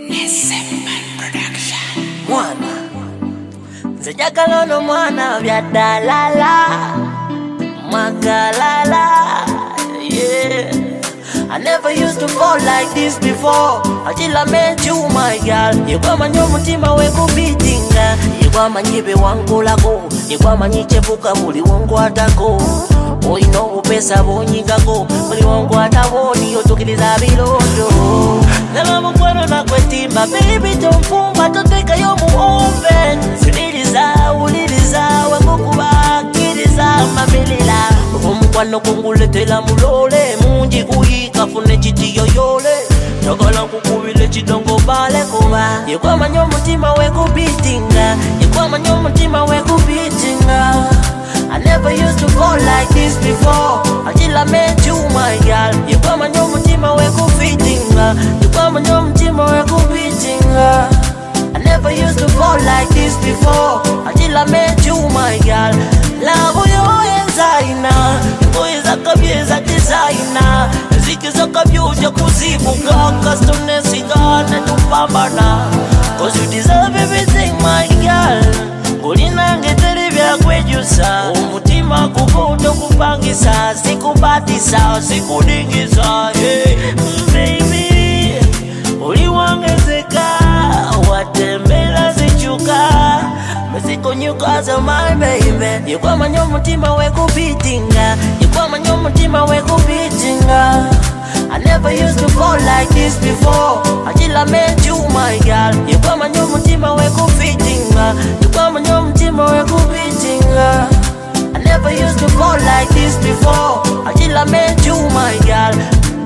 Mwana Zajakalono mwana vya dalala Magalala. Yeah, I never used to fall like this before until I met you, my girl. Yekwa manyo mutima weko bitinga, yekwa manyibe wangu lako, yekwa manyichepuka muli wangu atako. Oino upesa bonyingako, muli wangu ataboni yotukiliza bilondo. Nela mkwano na kwetimba, baby tomfumba toteka yomu open. Siniliza, uliliza, wangu kubakiliza mabilila. Mkwano kunguletela mulole, munji kuyika fune chiti yoyole. Jogala kukubile chidongo bale kuba. Yekwa manyo mutima weko bitinga, yekwa manyo mutima weko bitinga. I never used to fall like this before until I met you, my girl. Yekwa manyo mutima weko bitinga, yekwa manyo mutima weko bitinga. I never used to fall like this before until I met you, my girl. Love you enzaina, ngoiza kabieza designer. Ziki zaka byuja kuzibuka, customness igana tupambana. Cause you deserve everything, my girl. Ngulina ngeteli vya kwejusa, umutima kukuto kupangisa, sikubatisa, sikudingiza. Hey, baby, uliwangezeka, watembela zichuka. Mesiko nyukaza my baby. Yekwa manyo mutima weko bitinga, yekwa manyo mutima weko bitinga. I never used to fall like this before until I met you, my girl. Yekwa manyo mutima weko bitinga, yekwa manyo mutima weko bitinga. I never used to fall like this before until I met you, my girl.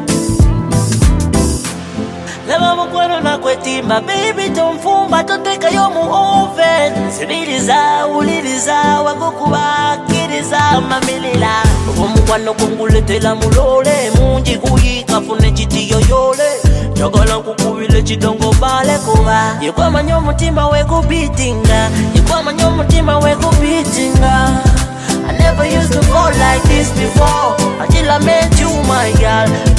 Lema mkwano na kwetimba, baby tomfumba toteka yomu oven. Siniliza, uliliza, wakukubakiliza mamilila. Mkwano kunguletela mulole, munji kuyika fune chiti yoyole. Jogala kukubile chidongo bale kuba. Yekwa manyo mutima weko bitinga, yekwa manyo mutima weko bitinga. I never used to fall like this before until I met you, my girl.